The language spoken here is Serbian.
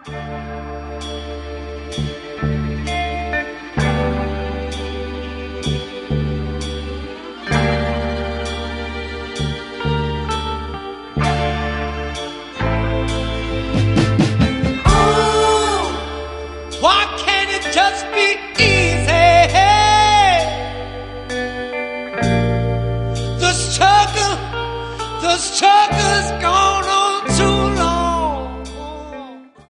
Why can't it just be easy? The struggle's gone.